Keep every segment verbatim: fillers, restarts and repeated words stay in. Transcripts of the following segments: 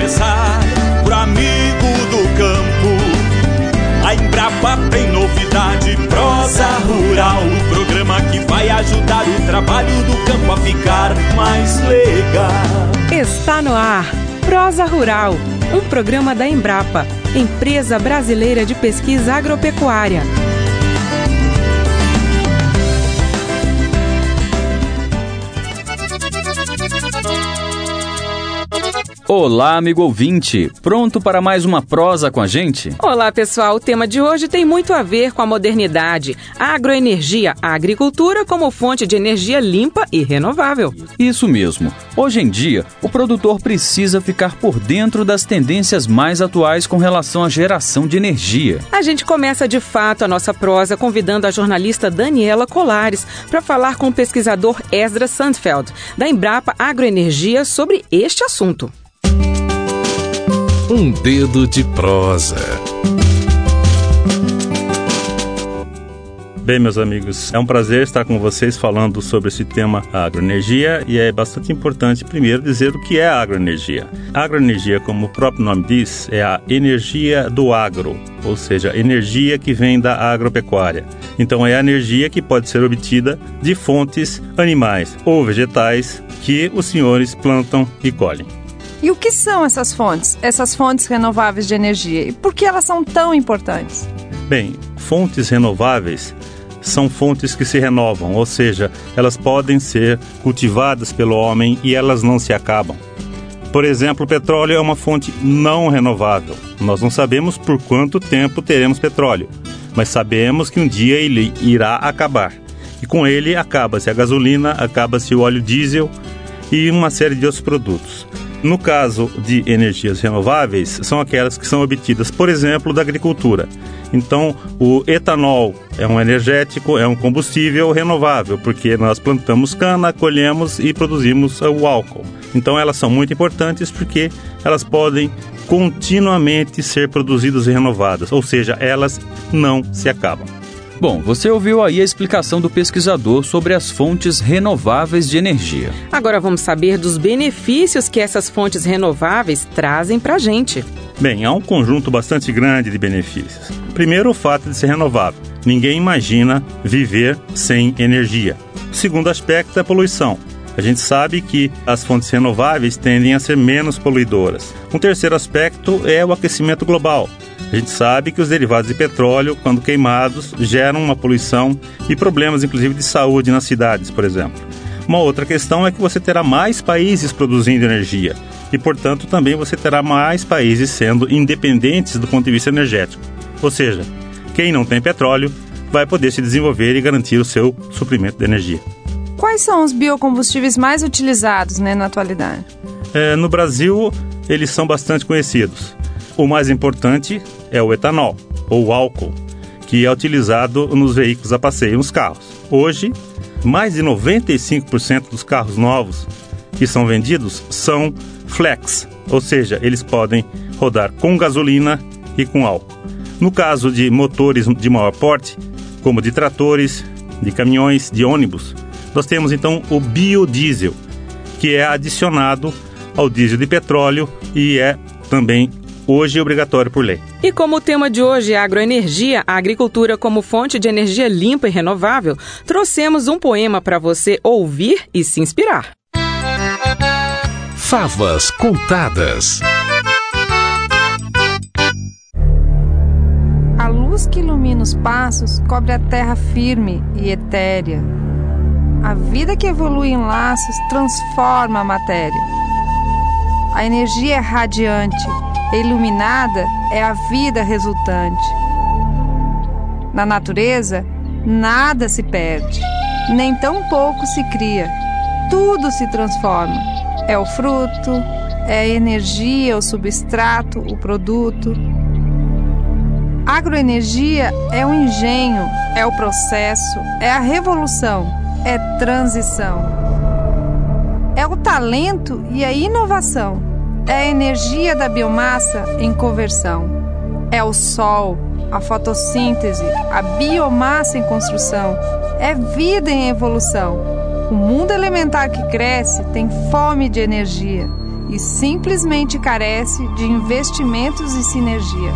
começar, pro amigo do campo. A Embrapa tem novidade, Prosa Rural, o programa que vai ajudar o trabalho do campo a ficar mais legal. Está no ar, Prosa Rural, um programa da Embrapa, Empresa Brasileira de Pesquisa Agropecuária. Olá, amigo ouvinte! Pronto para mais uma prosa com a gente? Olá, pessoal! O tema de hoje tem muito a ver com a modernidade. A agroenergia, a agricultura como fonte de energia limpa e renovável. Isso mesmo. Hoje em dia, o produtor precisa ficar por dentro das tendências mais atuais com relação à geração de energia. A gente começa de fato a nossa prosa convidando a jornalista Daniela Colares para falar com o pesquisador Esdras Sandfeld, da Embrapa Agroenergia, sobre este assunto. Um dedo de prosa. Bem, meus amigos, é um prazer estar com vocês falando sobre esse tema agroenergia, e é bastante importante primeiro dizer o que é a agroenergia. A agroenergia, como o próprio nome diz, é a energia do agro, ou seja, energia que vem da agropecuária. Então é a energia que pode ser obtida de fontes animais ou vegetais que os senhores plantam e colhem. E o que são essas fontes, essas fontes renováveis de energia? E por que elas são tão importantes? Bem, fontes renováveis são fontes que se renovam, ou seja, elas podem ser cultivadas pelo homem e elas não se acabam. Por exemplo, o petróleo é uma fonte não renovável. Nós não sabemos por quanto tempo teremos petróleo, mas sabemos que um dia ele irá acabar. E com ele acaba-se a gasolina, acaba-se o óleo diesel e uma série de outros produtos. No caso de energias renováveis, são aquelas que são obtidas, por exemplo, da agricultura. Então, o etanol é um energético, é um combustível renovável, porque nós plantamos cana, colhemos e produzimos o álcool. Então, elas são muito importantes porque elas podem continuamente ser produzidas e renovadas, ou seja, elas não se acabam. Bom, você ouviu aí a explicação do pesquisador sobre as fontes renováveis de energia. Agora vamos saber dos benefícios que essas fontes renováveis trazem para a gente. Bem, há um conjunto bastante grande de benefícios. Primeiro, o fato de ser renovável. Ninguém imagina viver sem energia. O segundo aspecto é a poluição. A gente sabe que as fontes renováveis tendem a ser menos poluidoras. Um terceiro aspecto é o aquecimento global. A gente sabe que os derivados de petróleo, quando queimados, geram uma poluição e problemas, inclusive, de saúde nas cidades, por exemplo. Uma outra questão é que você terá mais países produzindo energia e, portanto, também você terá mais países sendo independentes do ponto de vista energético. Ou seja, quem não tem petróleo vai poder se desenvolver e garantir o seu suprimento de energia. Quais são os biocombustíveis mais utilizados, né, na atualidade? É, no Brasil, eles são bastante conhecidos. O mais importante é o etanol, ou álcool, que é utilizado nos veículos a passeio, nos carros. Hoje, mais de noventa e cinco por cento dos carros novos que são vendidos são flex, ou seja, eles podem rodar com gasolina e com álcool. No caso de motores de maior porte, como de tratores, de caminhões, de ônibus, nós temos então o biodiesel, que é adicionado ao diesel de petróleo e é também hoje obrigatório por lei. E como o tema de hoje é agroenergia, a agricultura como fonte de energia limpa e renovável, trouxemos um poema para você ouvir e se inspirar. Favas contadas. A luz que ilumina os passos cobre a terra firme e etérea. A vida que evolui em laços transforma a matéria. A energia é radiante, e iluminada é a vida resultante. Na natureza, nada se perde, nem tão pouco se cria. Tudo se transforma. É o fruto, é a energia, o substrato, o produto. Agroenergia é o engenho, é o processo, é a revolução, é transição. É o talento e a inovação. É a energia da biomassa em conversão. É o sol, a fotossíntese, a biomassa em construção. É vida em evolução. O mundo elementar que cresce tem fome de energia. e simplesmente carece de investimentos e sinergia.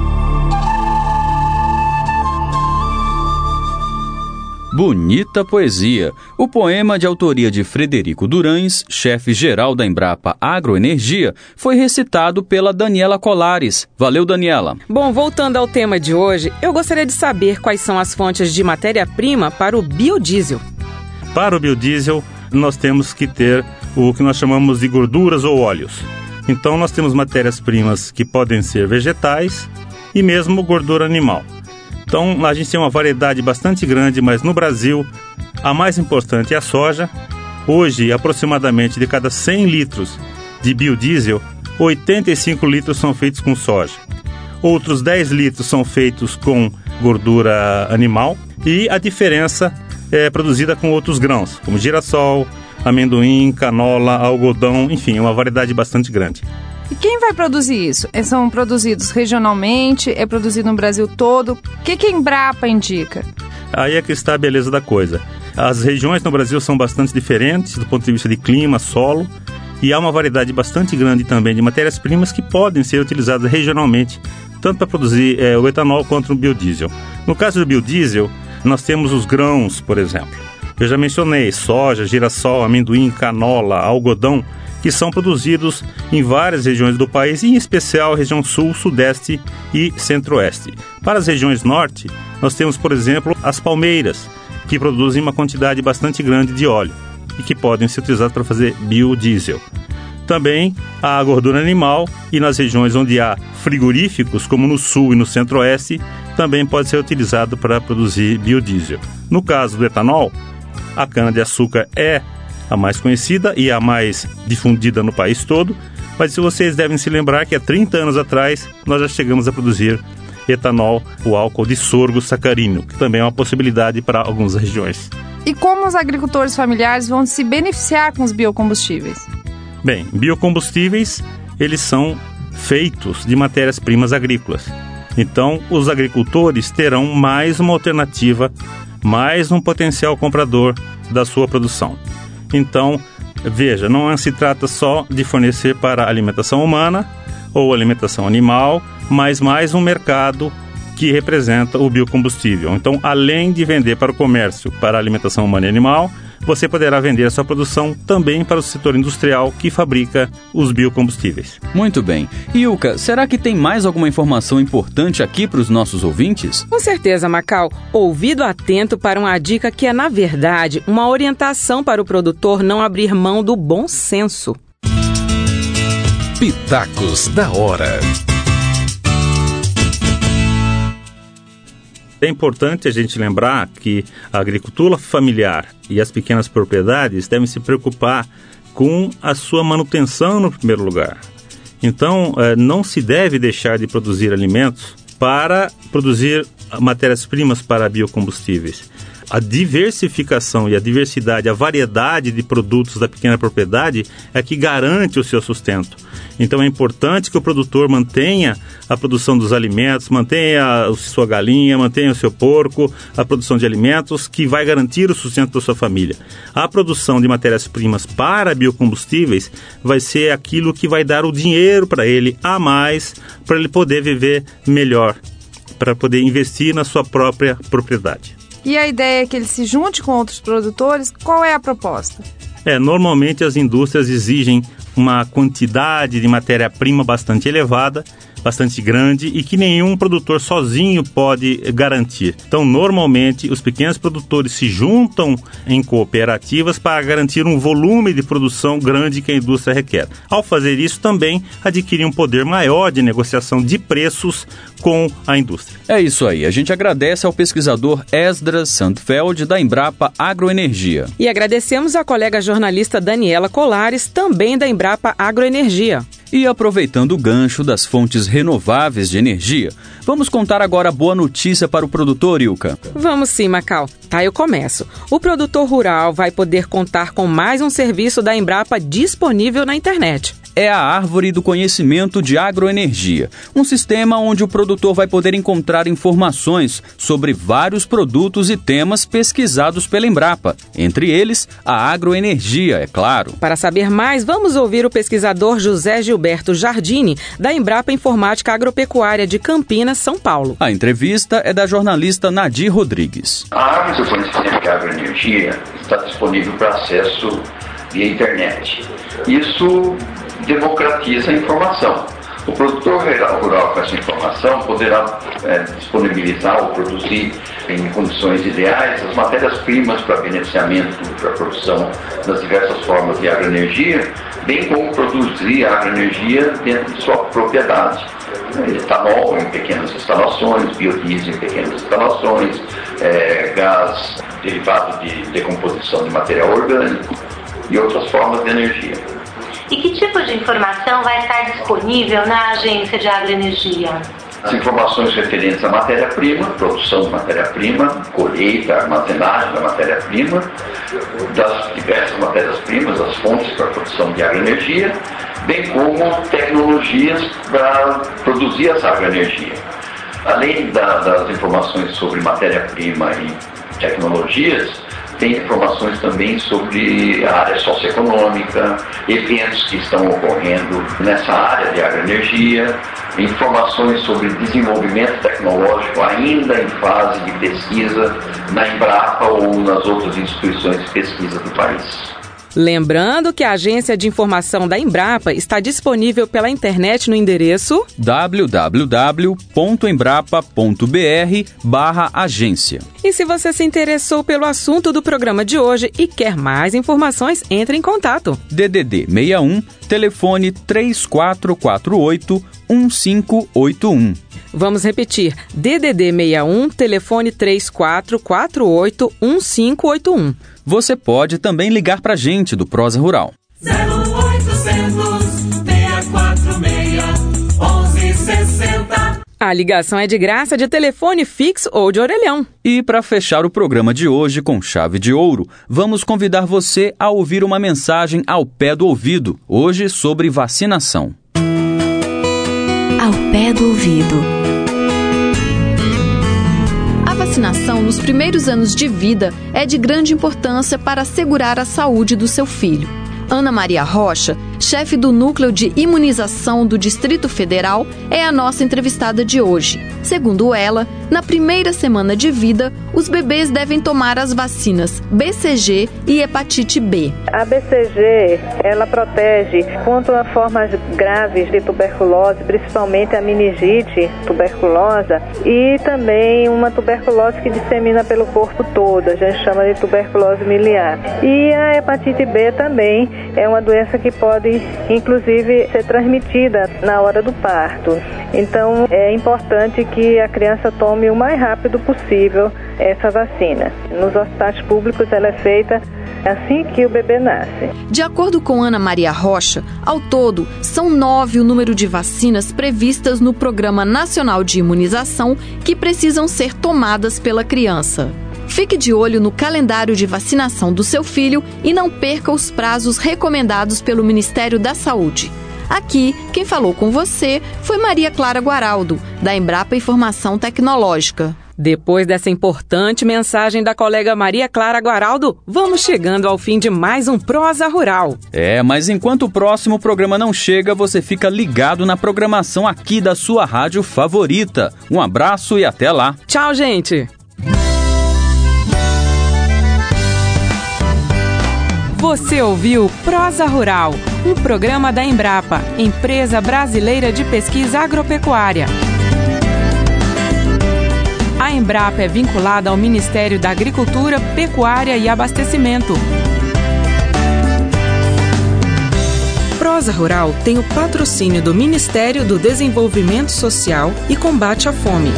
Bonita poesia. O poema de autoria de Frederico Durães, chefe-geral da Embrapa Agroenergia, foi recitado pela Daniela Colares. Valeu, Daniela. Bom, voltando ao tema de hoje, eu gostaria de saber quais são as fontes de matéria-prima para o biodiesel. Para o biodiesel, nós temos que ter o que nós chamamos de gorduras ou óleos. Então, nós temos matérias-primas que podem ser vegetais e mesmo gordura animal. Então, a gente tem uma variedade bastante grande, mas no Brasil, a mais importante é a soja. Hoje, aproximadamente de cada cem litros de biodiesel, oitenta e cinco litros são feitos com soja. Outros dez litros são feitos com gordura animal e a diferença é produzida com outros grãos, como girassol, amendoim, canola, algodão, enfim, uma variedade bastante grande. E quem vai produzir isso? São produzidos regionalmente? É produzido no Brasil todo? O que que a Embrapa indica? Aí é que está a beleza da coisa. As regiões no Brasil são bastante diferentes do ponto de vista de clima, solo, e há uma variedade bastante grande também de matérias-primas que podem ser utilizadas regionalmente, tanto para produzir é, o etanol quanto o biodiesel. No caso do biodiesel, nós temos os grãos, por exemplo. Eu já mencionei soja, girassol, amendoim, canola, algodão, que são produzidos em várias regiões do país, em especial a região sul, sudeste e centro-oeste. Para as regiões norte, nós temos, por exemplo, as palmeiras, que produzem uma quantidade bastante grande de óleo e que podem ser utilizadas para fazer biodiesel. Também a gordura animal, e nas regiões onde há frigoríficos, como no sul e no centro-oeste, também pode ser utilizado para produzir biodiesel. No caso do etanol, a cana-de-açúcar é a mais conhecida e a mais difundida no país todo, mas se vocês devem se lembrar que há trinta anos atrás nós já chegamos a produzir etanol, o álcool de sorgo sacarino, que também é uma possibilidade para algumas regiões. E como os agricultores familiares vão se beneficiar com os biocombustíveis? Bem, biocombustíveis, eles são feitos de matérias-primas agrícolas. Então, os agricultores terão mais uma alternativa, mais um potencial comprador da sua produção. Então, veja, não se trata só de fornecer para a alimentação humana ou alimentação animal, mas mais um mercado que representa o biocombustível. Então, além de vender para o comércio, para a alimentação humana e animal, você poderá vender a sua produção também para o setor industrial que fabrica os biocombustíveis. Muito bem. Ilka, será que tem mais alguma informação importante aqui para os nossos ouvintes? Com certeza, Macau. Ouvido atento para uma dica que é, na verdade, uma orientação para o produtor não abrir mão do bom senso. Pitacos da hora. É importante a gente lembrar que a agricultura familiar e as pequenas propriedades devem se preocupar com a sua manutenção no primeiro lugar. Então, não se deve deixar de produzir alimentos para produzir matérias-primas para biocombustíveis. A diversificação e a diversidade, a variedade de produtos da pequena propriedade é que garante o seu sustento. Então é importante que o produtor mantenha a produção dos alimentos, mantenha a sua galinha, mantenha o seu porco, a produção de alimentos que vai garantir o sustento da sua família. A produção de matérias-primas para biocombustíveis vai ser aquilo que vai dar o dinheiro para ele a mais, para ele poder viver melhor, para poder investir na sua própria propriedade. E a ideia é que ele se junte com outros produtores? Qual é a proposta? É, normalmente as indústrias exigem uma quantidade de matéria-prima bastante elevada, bastante grande e que nenhum produtor sozinho pode garantir. Então, normalmente, os pequenos produtores se juntam em cooperativas para garantir um volume de produção grande que a indústria requer. Ao fazer isso, também adquirir um poder maior de negociação de preços com a indústria. É isso aí. A gente agradece ao pesquisador Esdras Sandfeld, da Embrapa Agroenergia. E agradecemos à colega jornalista Daniela Colares, também da Embrapa Agroenergia. E aproveitando o gancho das fontes renováveis de energia, vamos contar agora a boa notícia para o produtor, Ilka. Vamos sim, Macau. Tá, eu começo. O produtor rural vai poder contar com mais um serviço da Embrapa disponível na internet. é a Árvore do Conhecimento de Agroenergia, um sistema onde o produtor vai poder encontrar informações sobre vários produtos e temas pesquisados pela Embrapa, entre eles a agroenergia, é claro. Para saber mais, vamos ouvir o pesquisador José Gilberto Jardini, da Embrapa Informática Agropecuária de Campinas, São Paulo. A entrevista é da jornalista Nadir Rodrigues. A Árvore do Conhecimento de Agroenergia está disponível para acesso via internet. Isso democratiza a informação. O produtor rural com essa informação poderá é, disponibilizar ou produzir em condições ideais as matérias-primas para beneficiamento para a produção das diversas formas de agroenergia, bem como produzir a agroenergia dentro de sua propriedade. Etanol em pequenas instalações, biodiesel em pequenas instalações, é, gás derivado de decomposição de material orgânico e outras formas de energia. E que tipo de informação vai estar disponível na Agência de Agroenergia? As informações referentes à matéria-prima, produção de matéria-prima, colheita, armazenagem da matéria-prima, das diversas matérias-primas, as fontes para a produção de agroenergia, bem como tecnologias para produzir essa agroenergia. Além da, das informações sobre matéria-prima e tecnologias, tem informações também sobre a área socioeconômica, eventos que estão ocorrendo nessa área de agroenergia, informações sobre desenvolvimento tecnológico ainda em fase de pesquisa na Embrapa ou nas outras instituições de pesquisa do país. Lembrando que a Agência de Informação da Embrapa está disponível pela internet no endereço w w w ponto embrapa ponto b r barra agência. E se você se interessou pelo assunto do programa de hoje e quer mais informações, entre em contato. D D D sessenta e um, telefone três quatro quatro oito, um cinco oito um. Vamos repetir, D D D sessenta e um, telefone três quatro quatro oito, um cinco oito um. Você pode também ligar para a gente do Prosa Rural. zero oitocentos, seis quatro seis, onze sessenta. A ligação é de graça de telefone fixo ou de orelhão. E para fechar o programa de hoje com chave de ouro, vamos convidar você a ouvir uma mensagem ao pé do ouvido, hoje sobre vacinação. Ao pé do ouvido. A vacinação nos primeiros anos de vida é de grande importância para assegurar a saúde do seu filho. Ana Maria Rocha, chefe do Núcleo de Imunização do Distrito Federal, é a nossa entrevistada de hoje. Segundo ela, na primeira semana de vida, os bebês devem tomar as vacinas B C G e hepatite B. A B C G, ela protege contra formas graves de tuberculose, principalmente a meningite tuberculosa e também uma tuberculose que dissemina pelo corpo todo, a gente chama de tuberculose miliar. E a hepatite B também é uma doença que pode, inclusive, ser transmitida na hora do parto. Então, é importante que a criança tome o mais rápido possível essa vacina. Nos hospitais públicos, ela é feita assim que o bebê nasce. De acordo com Ana Maria Rocha, ao todo, são nove o número de vacinas previstas no Programa Nacional de Imunização que precisam ser tomadas pela criança. Fique de olho no calendário de vacinação do seu filho e não perca os prazos recomendados pelo Ministério da Saúde. Aqui, quem falou com você foi Maria Clara Guaraldo, da Embrapa Informação Tecnológica. Depois dessa importante mensagem da colega Maria Clara Guaraldo, vamos chegando ao fim de mais um Prosa Rural. É, mas enquanto o próximo programa não chega, você fica ligado na programação aqui da sua rádio favorita. Um abraço e até lá. Tchau, gente! Você ouviu Prosa Rural, um programa da Embrapa, Empresa Brasileira de Pesquisa Agropecuária. A Embrapa é vinculada ao Ministério da Agricultura, Pecuária e Abastecimento. Prosa Rural tem o patrocínio do Ministério do Desenvolvimento Social e Combate à Fome.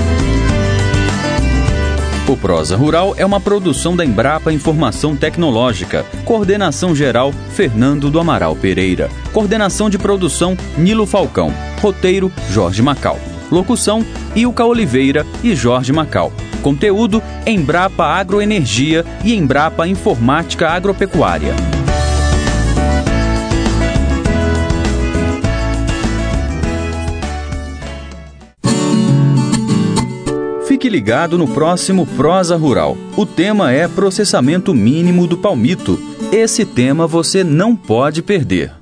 O Prosa Rural é uma produção da Embrapa Informação Tecnológica. Coordenação geral, Fernando do Amaral Pereira. Coordenação de produção, Nilo Falcão. Roteiro, Jorge Macau. Locução, Ilka Oliveira e Jorge Macau. Conteúdo, Embrapa Agroenergia e Embrapa Informática Agropecuária. Fique ligado no próximo Prosa Rural. O tema é processamento mínimo do palmito. Esse tema você não pode perder.